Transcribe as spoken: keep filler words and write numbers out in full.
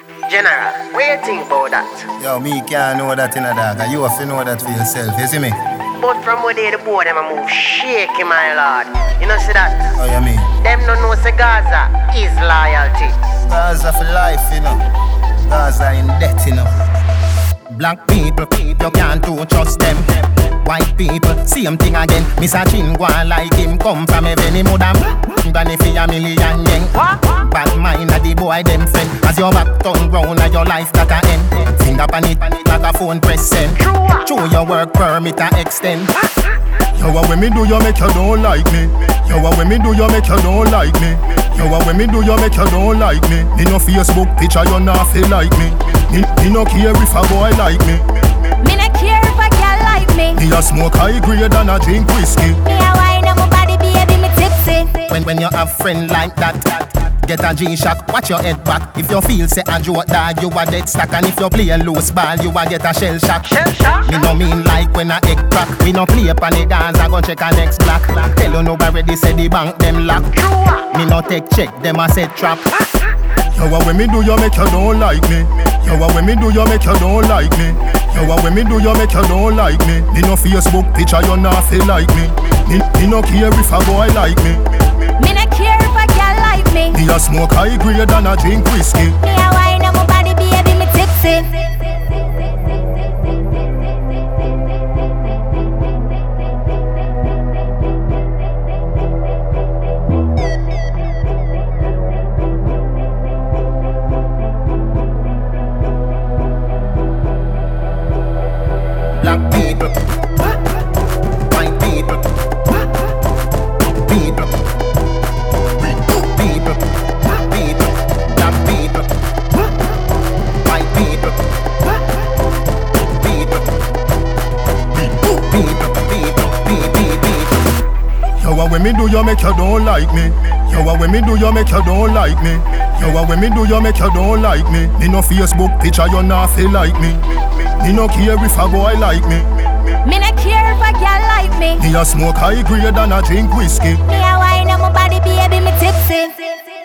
General, what you think about that? Yo, me can't know that in a dog. You have to know that for yourself, you see me? But from where they the boy them a move shaky, my lord. You know see that? Oh, you mean? Them no know say Gaza is loyalty. Gaza for life, you know. Gaza in debt, you know. Black people, you can't too trust them. White people, same thing again. Mister Chingwa like him come from heaven. Him woulda gonna fi a million yen. Bad mind a the boy them friend. As your back turn round a your life that a end. Finger pan it like a phone press send. Show your work permit a extend. Yo, what when me do you make you don't like me? Yo, what when me do you make you don't like me? Yo, what when me do you make you don't like me? Me no Facebook picture you not feel like me. Me, me no care if a boy like me. Me no care if a girl like me. Me a smoke high grade and a drink whiskey. Me a wine on my body, baby, me tipsy. When when you have friend like that, get a G-Shock, watch your head back. If you feel say a joke dog, you a dead stack. And if you play a loose ball, you a get a shell shock. Shell shock? Me no mean like when a egg crack. We no play upon the dance, I go check a next black. Tell you nobody say the bank them lock. Me no take check, them a set trap. Yo, what when me do you make you don't like me? Yo, what when me do you make you don't like me? Yo, what when me do you make you don't like me? Me no Facebook picture you not feel like me. Me, me no care if a boy like me. Me no care if a girl like me. Me a smoke high grade and a drink whiskey. Me a wine on my body, baby, me tipsy. Black people, white people, people, people, people, black people, white people, people, people, people, people, people. Yo, what when me do you make you don't like me? Yo, what when me do you make you don't like me? Yo, what when me do you make you don't like me? Me no Facebook picture you not feel like me. Me no care if a boy like me. Me no care if a girl like me. Me a smoke high grade and a drink whiskey. Me a wine on my body, baby, me tipsy.